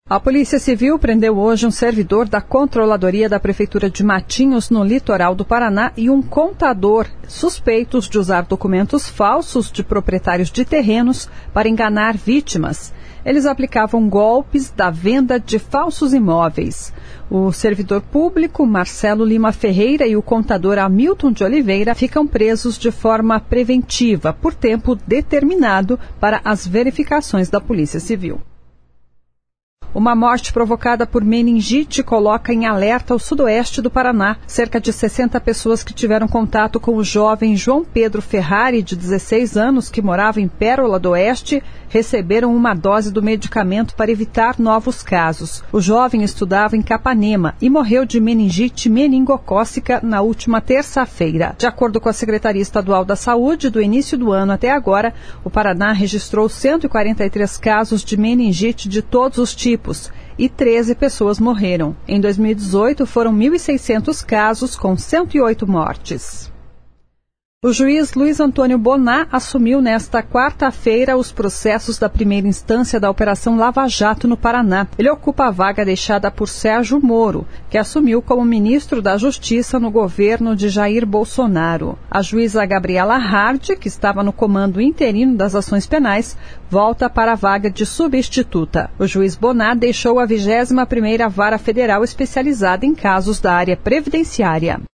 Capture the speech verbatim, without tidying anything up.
A Polícia Civil prendeu hoje um servidor da Controladoria da Prefeitura de Matinhos, no litoral do Paraná, e um contador, suspeitos de usar documentos falsos de proprietários de terrenos para enganar vítimas. Eles aplicavam golpes da venda de falsos imóveis. O servidor público, Marcelo Lima Ferreira, e o contador Hamilton de Oliveira ficam presos de forma preventiva, por tempo determinado, para as verificações da Polícia Civil. Uma morte provocada por meningite coloca em alerta o sudoeste do Paraná. Cerca de sessenta pessoas que tiveram contato com o jovem João Pedro Ferrari, de dezesseis anos, que morava em Pérola do Oeste, receberam uma dose do medicamento para evitar novos casos. O jovem estudava em Capanema e morreu de meningite meningocócica na última terça-feira. De acordo com a Secretaria Estadual da Saúde, do início do ano até agora, o Paraná registrou cento e quarenta e três casos de meningite de todos os tipos e treze pessoas morreram. Em dois mil e dezoito, foram mil e seiscentos casos, com cento e oito mortes. O juiz Luiz Antônio Boná assumiu nesta quarta-feira os processos da primeira instância da Operação Lava Jato no Paraná. Ele ocupa a vaga deixada por Sérgio Moro, que assumiu como ministro da Justiça no governo de Jair Bolsonaro. A juíza Gabriela Hard, que estava no comando interino das ações penais, volta para a vaga de substituta. O juiz Boná deixou a vigésima primeira Vara Federal especializada em casos da área previdenciária.